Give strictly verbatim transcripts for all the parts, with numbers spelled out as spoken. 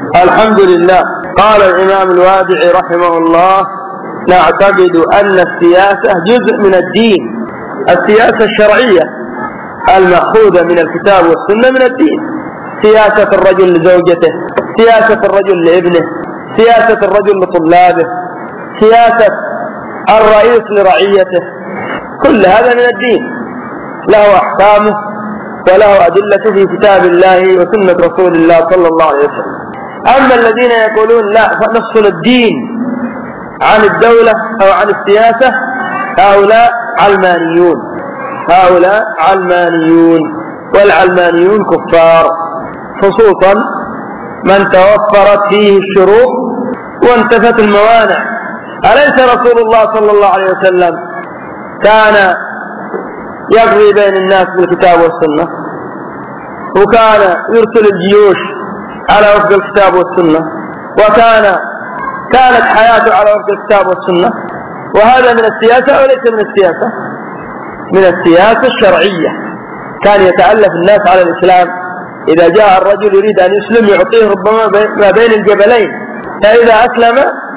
الحمد لله. قال الإمام الوادعي رحمه الله: نعتقد أن السياسة جزء من الدين، السياسة الشرعية المأخوذة من الكتاب والسنة من الدين، سياسة الرجل لزوجته، سياسة الرجل لابنه، سياسة الرجل لطلابه، سياسة الرئيس لرعيته، كل هذا من الدين، له أحكامه وله أدلة في كتاب الله وسنة رسول الله صلى الله عليه وسلم. أما الذين يقولون لا نفصل الدين عن الدولة أو عن السياسة، هؤلاء علمانيون، هؤلاء علمانيون، والعلمانيون كفار، خصوصا من توفرت فيه الشروط وانتفت الموانع. أليس رسول الله صلى الله عليه وسلم كان يقضي بين الناس بالكتاب والسنة، وكان يرسل الجيوش على وفق الكتاب والسنة، وكان كانت حياته على وفق الكتاب والسنة؟ وهذا من السياسة وليس من السياسة؟ من السياسة الشرعية. كان يتألف الناس على الإسلام، إذا جاء الرجل يريد أن يسلم يعطيه ربما ما بين الجبلين، فإذا أسلم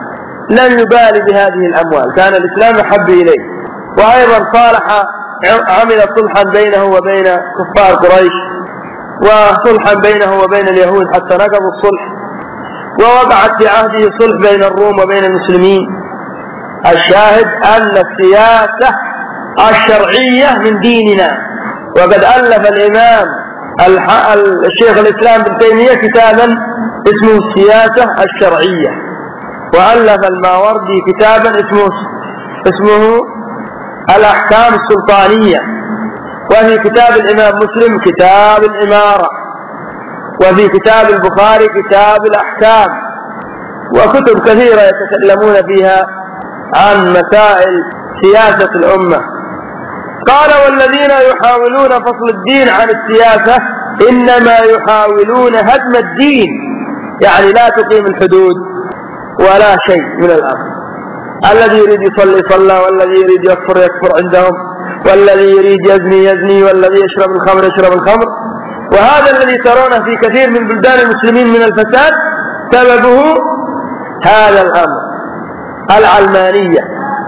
لم يبالي بهذه الأموال، كان الإسلام أحب إليه. وأيضا صالح، عمل صلحا بينه وبين كفار قريش، وصلحا بينه وبين اليهود حتى نقضوا الصلح، ووقعت في عهده صلح بين الروم وبين المسلمين. الشاهد أن السياسة الشرعية من ديننا. وقد ألف الإمام الشيخ الإسلام ابن تيمية كتابا اسمه السياسة الشرعية، وألف الماوردي كتابا اسمه اسمه الأحكام السلطانية، وفي كتاب الإمام مسلم كتاب الإمارة، وفي كتاب البخاري كتاب الأحكام، وكتب كثيرة يتكلمون فيها عن مسائل سياسة الأمة. قال: والذين يحاولون فصل الدين عن السياسة إنما يحاولون هدم الدين، يعني لا تقيم الحدود ولا شيء من الأمر. الذي يريد يصلي صلى، والذي يريد يكفر يكفر عندهم، والذي يريد يزني يزني، والذي يشرب الخمر يشرب الخمر. وهذا الذي ترونه في كثير من بلدان المسلمين من الفساد سببه هذا الأمر، العلمانية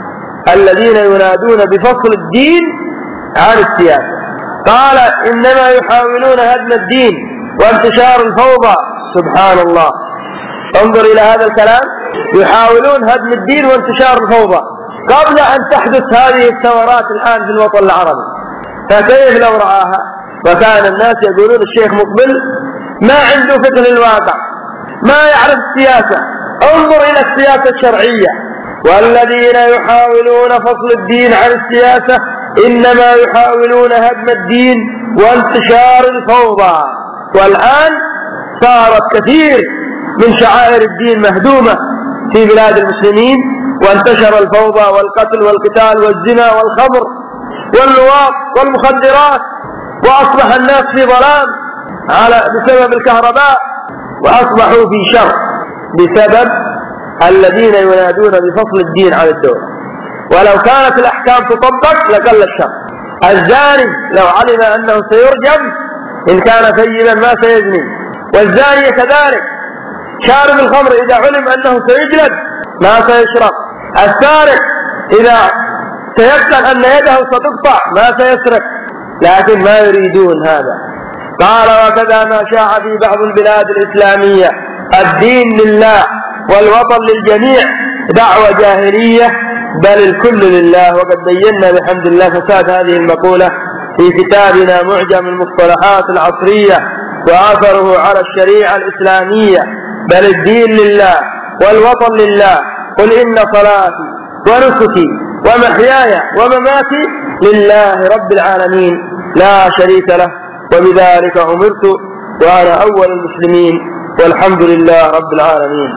الذين ينادون بفصل الدين عن السياسة. قال: إنما يحاولون هدم الدين وانتشار الفوضى. سبحان الله، انظر إلى هذا الكلام، يحاولون هدم الدين وانتشار الفوضى قبل أن تحدث هذه الثورات الآن في الوطن العربي. فكيف لو رآها؟ وكان الناس يقولون الشيخ مقبل ما عنده فقه للواقع، ما يعرف السياسة. انظر إلى السياسة الشرعية: والذين يحاولون فصل الدين عن السياسة إنما يحاولون هدم الدين وانتشار الفوضى. والآن صارت كثير من شعائر الدين مهدومة في بلاد المسلمين، وانتشر الفوضى والقتل والقتال والزنا والخمر واللواط والمخدرات، وأصبح الناس في ظلام على بسبب الكهرباء، وأصبحوا في شر بسبب الذين ينادون بفصل الدين عن الدولة. ولو كانت الأحكام تطبق لقل الشر. الزاني لو علم أنه سيرجم إن كان ثيبا ما سيزني، والزانية كذلك. شارب الخمر إذا علم أنه سيجلد ما سيشرب. السارق إذا تيقن أن يده ستقطع ما سيسرق، لكن ما يريدون هذا. قال: وكذا ما شاع في بعض البلاد الإسلامية الدين لله والوطن للجميع دعوة جاهلية، بل الكل لله. وقد بينا بحمد الله فساد هذه المقولة في كتابنا معجم المصطلحات العصرية وآثره على الشريعة الإسلامية. بل الدين لله والوطن لله. قل إن صلاتي ونسكي ومحياي ومماتي لله رب العالمين لا شريك له، وبذلك أمرت وأنا أول المسلمين، والحمد لله رب العالمين.